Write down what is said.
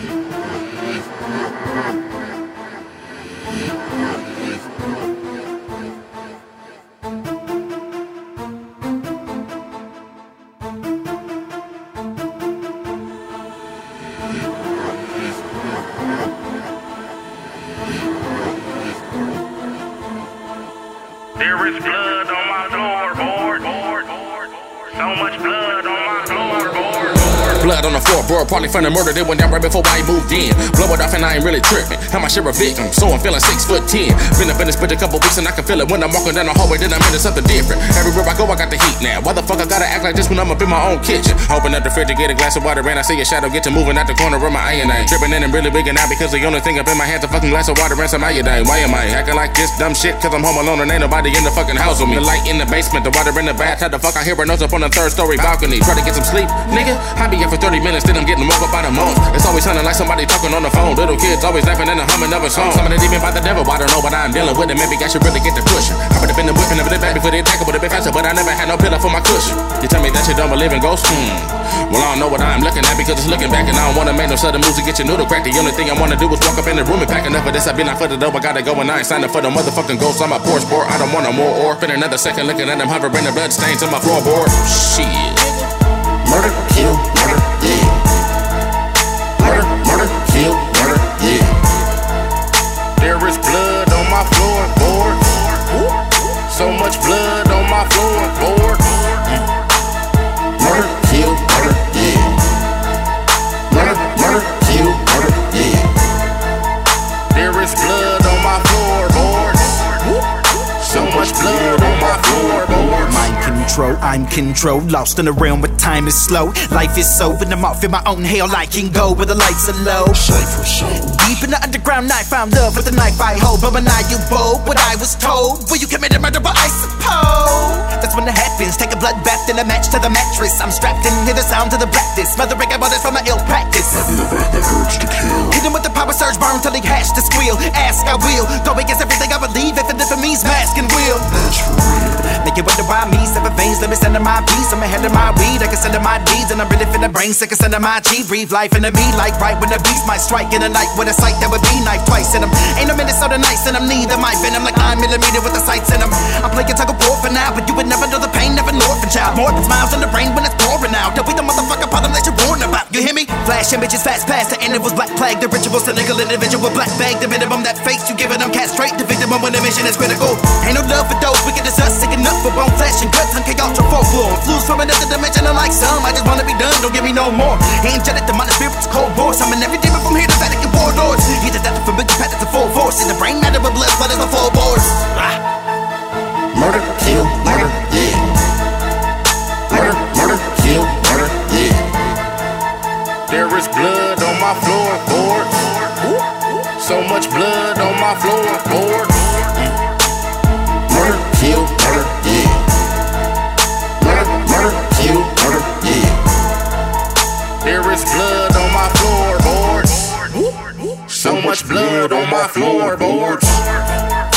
There is blood on my floorboard. So much blood on my floorboard. Blood on the floorboard, probably from the murder that went down right before I moved in. Blow it off and I ain't really tripping. Had my share of victims, so I'm feeling 6'10". Been up in this bitch a couple weeks and I can feel it when I'm walking down the hallway. Then I'm into something different. Everywhere I go, I got the heat now. Why the fuck I gotta act like this when I'm up in my own kitchen? Open up the fridge to get a glass of water and I see a shadow get to moving out the corner of my eye and I ain't tripping and I'm really wigging out because the only thing up in my hand's a fucking glass of water and some iodine. Why am I acting like this dumb shit? Cause I'm home alone and ain't nobody in the fucking house with me. The light in the basement, the water in the bath. How the fuck I hear a nose up on the 3rd story balcony? Try to get some sleep, nigga. I be up for 30 minutes, then I'm getting woke up by the month. It's always sounding like somebody talking on the phone. Little kids always laughing and humming of a song. Some of it even by the devil. I don't know what I'm dealing with, and maybe I should really get to pushing. I would've been the whipping of the back before the attack, it would've been faster, but I never had no pillow for my cushion. You tell me that you don't believe in ghosts? Well, I don't know what I'm looking at because it's looking back, and I don't wanna make no sudden moves to get your noodle cracked. The only thing I wanna do is walk up in the room and pack enough of this. I've been out for the dope, I gotta go and I ain't signed up for the motherfucking ghosts. I'm a poor sport, I don't want no more or spend another second looking at them hovering the blood stains on my floorboard. Shit. Murder, kill, murder, yeah. Murder, murder, kill, murder, yeah. There is blood on my floorboard. So much blood on my floorboard. Murder, kill, murder, yeah. Murder, murder, kill, murder, yeah. There is blood on my floorboard. So much blood on my floorboard. Mind control, I'm controlled. Lost in a realm where time is slow. Life is so, and I'm off in my own hell. I can go where the lights are low. Cypher soul. Deep in the underground, I found love with the knife I hold. But when I you bold, what I was told, well, you committed murder, but I suppose that's when it happens. Take a bloodbath and a match to the mattress. I'm strapped in, hear the sound of the practice. Smothering bullets from my ill practice. Have you ever had the urge to kill? Hit him with the power surge, burn till he hash to squeal. Ask, I will. Go against everything I believe, if it means mask and will. That's for real. Make you wonder why me, 7 veins, let me send in my peace. I'm ahead of my weed, I can send in my deeds. And I'm really finna brain sick, I send in my chi. Breathe life into me, like right when the beast might strike. In the night with a sight that would be knife twice in them. Ain't no Minnesota nice in them, neither my venom. Like 9mm with the sights in them. I'm playing tug of war for now, but you would never know the pain of an orphan child. More than smiles in the rain when it's pouring out. Don't be the motherfucker problem that you're warned about, you hear me? Flash images fast past the end, it was black plague. The ritual, cynical individual, black bag. The minimum that face you giving them castrate. The victim when the mission is critical. Ain't no love for those wicked as us, sick enough for bone flesh and guts. I'm ultra folklore. Flues from another dimension, unlike some. I just wanna be done, don't give me no more. Angelic, demonic spirits, cold war. Summon every demon from here to Vatican warlords. Either that or forbidden path to full force. In the brain matter with blood flooded the floorboards. Murder, kill, murder, yeah. Murder, murder, kill, murder, yeah. There is blood on my floorboard. So much blood on my floorboard. Murder, kill, murder, yeah. Murder, murder, kill, murder, yeah. There is blood on my floorboards. So much blood on my floorboards.